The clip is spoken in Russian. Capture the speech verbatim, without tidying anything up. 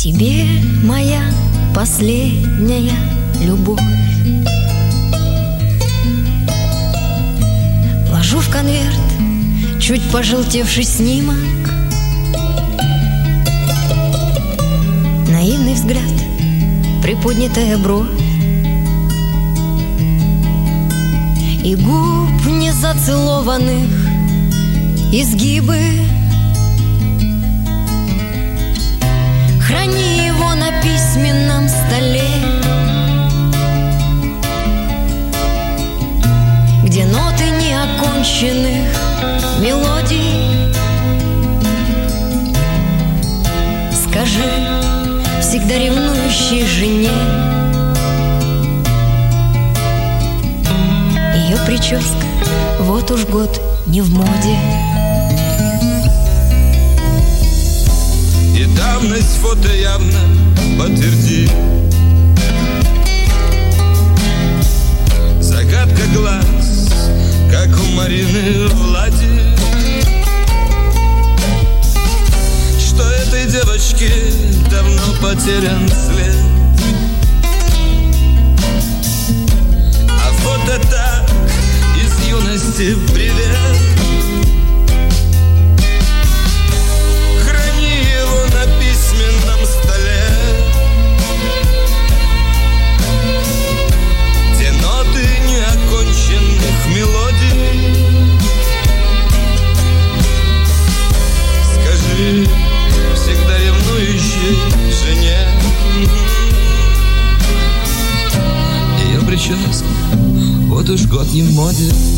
Тебе моя последняя любовь ложу в конверт чуть пожелтевший снимок, наивный взгляд, приподнятая бровь и губ незацелованных изгибы. Храни его на письменном столе, где ноты неоконченных мелодий. Скажи всегда ревнующей жене, ее прическа вот уж год не в моде. И давность фото явно подтверди. Загадка глаз, как у Марины Влади. Что этой девочке давно потерян след. А фото так из юности привет. Всегда ревнующей жене, ее прическа вот уж год не в моде.